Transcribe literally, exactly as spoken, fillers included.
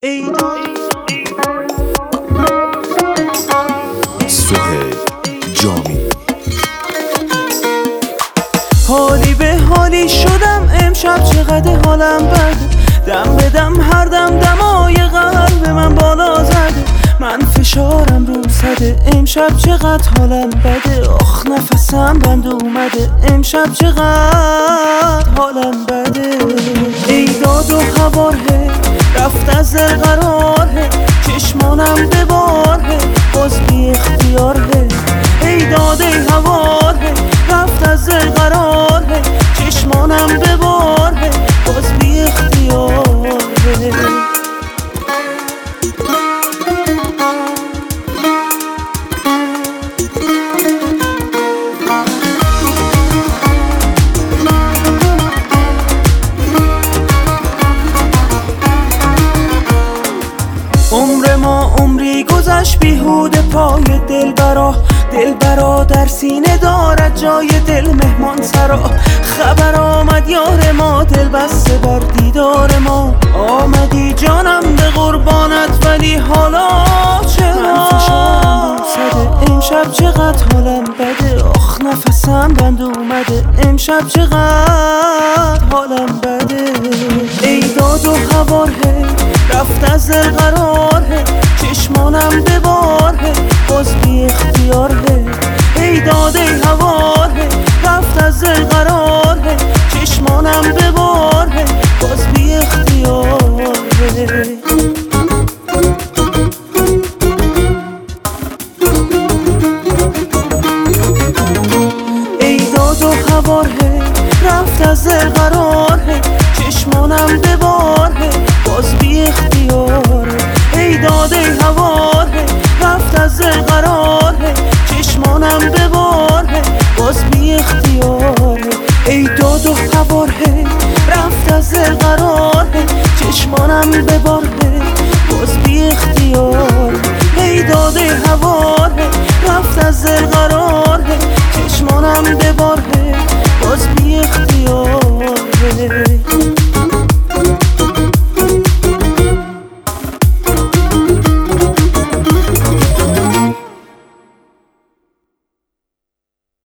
سهیل جامی. حالی به حالی شدم امشب، چقدر حالم بده. دم به دم هر دم دمای قلب من بالا زده. من فشارم رو زده امشب، چقدر حالم بده. آخ نفسم بند اومده امشب، چقدر حالم بده. ای داد و هواره رفت از دل قراره، چشمانم به باره باز بی اختیاره. ای داد ای هواره رفت از دل قراره، چشمانم به باره باز بی اختیاره. عمر ما عمری گذشت بیهوده پای دلبرا. دلبرا در سینه دارد جای دل مهمان سرا. خبر آمد یار ما دل بسته بر دیدار ما. آمدی جانم به قربانت ولی حالا چرا؟ من فشارم سده امشب، چقدر حالم بده. آخ نفسم بند اومده امشب، چقدر حالم بده. ای داد و هواره رفت از دل قراره، چشمانم به باره باز بی اختیاره. ای داد ای هواره رفت از دل قراره، چشمانم به باره باز بی اختیاره. ای داد و هواره رفت از دل قراره، چشمانم به باره باز بی اختیاره. ای داد ای هواره رفت از دل قراره، چشمانم به باره باز بی اختیاره. ای داد و هواره رفت از دل قراره، چشمانم به باره باز بی اختیاره. ای داد ای هواره رفت از دل قراره، چشمانم به باره باز بی اختیاره.